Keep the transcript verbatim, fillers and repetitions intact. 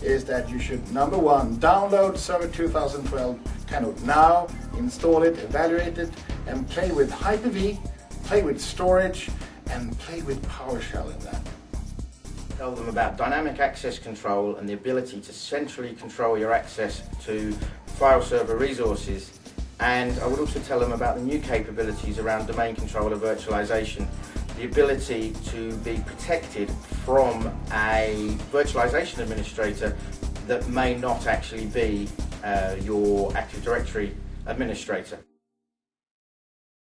is that you should, number one, download Server two thousand twelve Canode now, install it, evaluate it, and play with Hyper-V, play with storage, and play with PowerShell in that. Tell them about dynamic access control and the ability to centrally control your access to file server resources. And I would also tell them about the new capabilities around domain controller virtualization, the ability to be protected from a virtualization administrator that may not actually be uh, your Active Directory administrator.